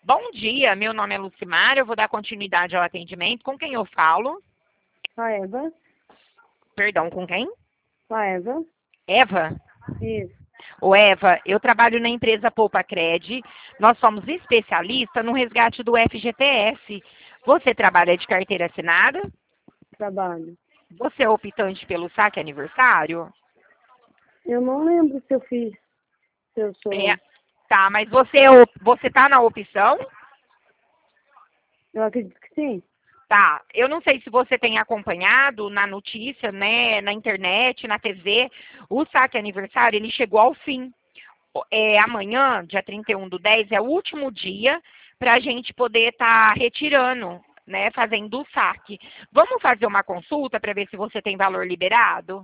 Bom dia, meu nome é Lucimar, eu vou dar continuidade ao atendimento. Com quem eu falo? Com a Eva. Perdão, com quem? Com a Eva. Eva? Isso. Ô Eva, eu trabalho na empresa Poupa Cred. Nós somos especialistas no resgate do FGTS. Você trabalha de carteira assinada? Trabalho. Você é optante pelo saque aniversário? Eu não lembro se eu fiz, se eu sou. É. Tá, mas você tá na opção? Eu acredito que sim. Tá, eu não sei se você tem acompanhado na notícia, né, na internet, na TV, o saque aniversário, ele chegou ao fim. Amanhã, dia 31/10, é o último dia para a gente poder estar retirando, né, fazendo o saque. Vamos fazer uma consulta para ver se você tem valor liberado?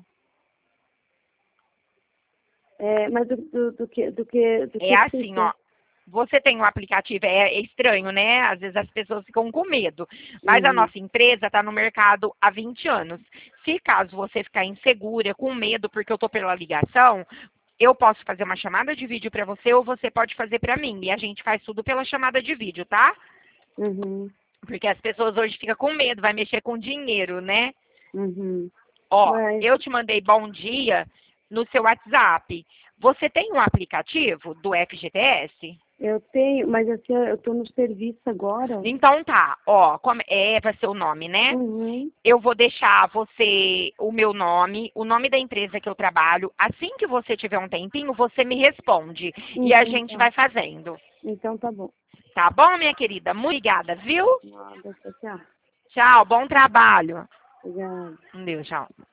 Mas do que É assim, precisa? ó. Você tem um aplicativo, é estranho, né? Às vezes as pessoas ficam com medo. Mas a Uhum. nossa empresa está no mercado há 20 anos. Se caso você ficar insegura, com medo, porque eu estou pela ligação, eu posso fazer uma chamada de vídeo para você ou você pode fazer para mim. E a gente faz tudo pela chamada de vídeo, tá? Uhum. Porque as pessoas hoje ficam com medo, vai mexer com dinheiro, né? Uhum. Ó, Mas eu te mandei bom dia no seu WhatsApp. Você tem um aplicativo do FGTS? eu tenho, mas assim, eu tô no serviço agora. Então tá, ó, vai ser o nome, né? Uhum. Eu vou deixar você o meu nome, o nome da empresa que eu trabalho. Assim que você tiver um tempinho, você me responde e a Então gente tá. vai fazendo. Então tá bom. Tá bom, minha querida? Muito obrigada, viu? Nada, tchau. Tchau, bom trabalho. Obrigada. Deus, tchau.